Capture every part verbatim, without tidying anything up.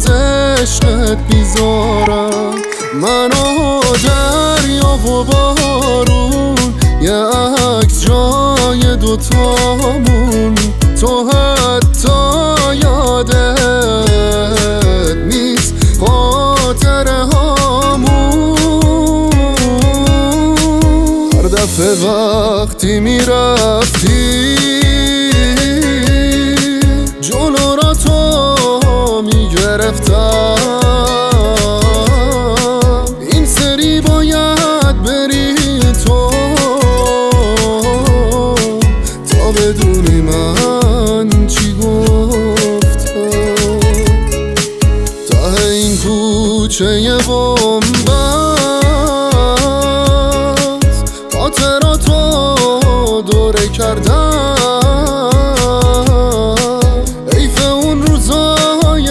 از عشقت بیزارم. منو دریا و بارون، یه عکس جای دوتامون. تو حتی یادت نیست خاطره هامون. هر دفعه وقتی میرفتی جلو را تو میگرفتم. این سری باید بری تو تا بدونی من چی گفتم. ته این کوچه بومبست خاطراتو دوره کردم. حیف اون روزای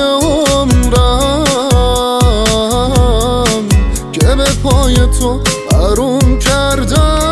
عمرم که به پای تو آروم کردم.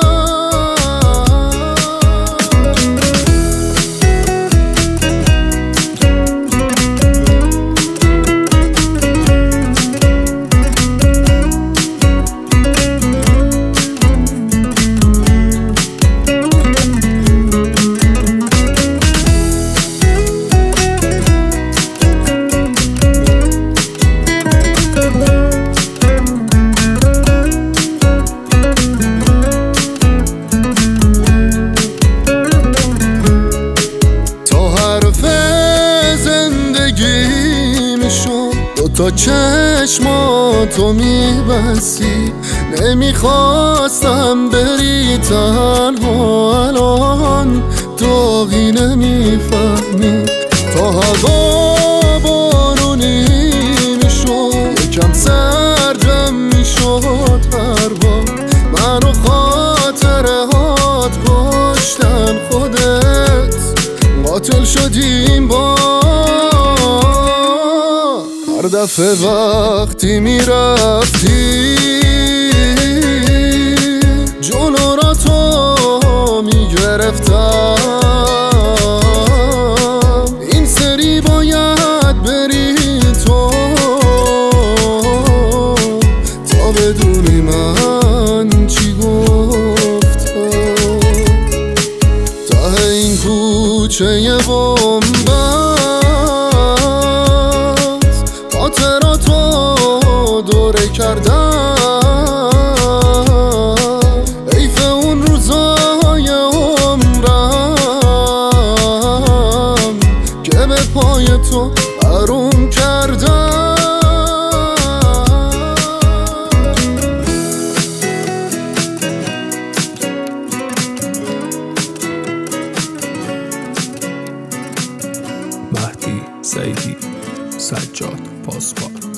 تا چشماتو میبسی نمیخواستم بری تنها. الان داغی نمیفهمی تا هوا بارونی میشد یکم سردم میشد هر بار. منو خاطره هات کشتن خودت قاتل شدیم با. هر دفعه وقتی میرفتی جلو را تو میگرفتم. این سری باید بری تو تا بدونی من چی گفتم. ته این کوچه بومبست خاطراتو دوره کردم. حیف اون روزای عمرم که به پای تو آروم کردم. مهدی سعیدی، سجاد پاسبان.